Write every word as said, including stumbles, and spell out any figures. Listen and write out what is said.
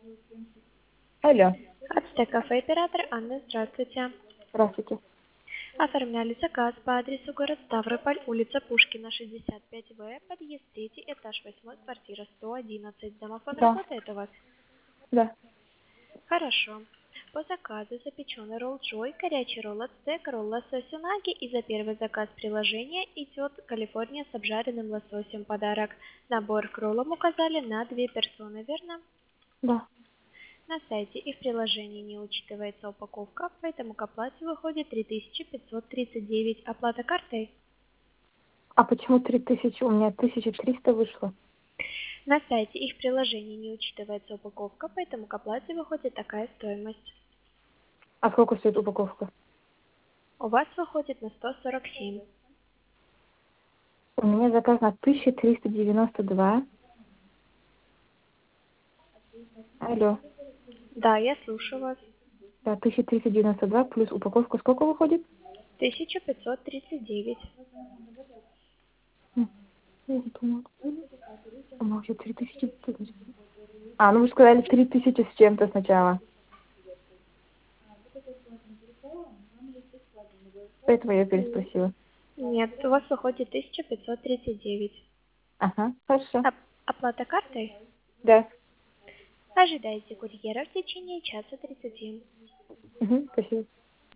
Алло, Ацтек кафе, оператор Анна, здравствуйте. здравствуйте. Оформляли заказ по адресу город Ставрополь, улица Пушкина, шестьдесят пять В, подъезд третий, этаж восьмой, квартира сто одиннадцать. Домофон Да, работает у вас? да. Хорошо. По заказу запеченный ролл Джой, горячий ролл Ацтек, ролл лосось унаги, и за первый заказ приложения идет Калифорния с обжаренным лососем подарок. Набор к роллам указали на две персоны, верно? Да. На сайте и в приложении не учитывается упаковка, поэтому к оплате выходит три тысячи пятьсот тридцать девять. Оплата картой? А почему три тысячи? У меня тысяча триста вышло. На сайте и в приложении не учитывается упаковка, поэтому к оплате выходит такая стоимость. А сколько стоит упаковка? У вас выходит на сто сорок семь. У меня заказ на тысяча триста девяносто два. Алло. Да, я слушаю вас. Да, тысяча триста девяносто два плюс упаковка сколько выходит? тысяча пятьсот тридцать девять. М, я не поняла. У меня вообще три тысячи. А, ну вы сказали три тысячи с чем-то сначала. Поэтому я переспросила. Нет, у вас выходит тысяча пятьсот тридцать девять. Ага, хорошо. Оп- оплата картой? Да. Ожидайте курьера в течение часа тридцати. Угу, спасибо.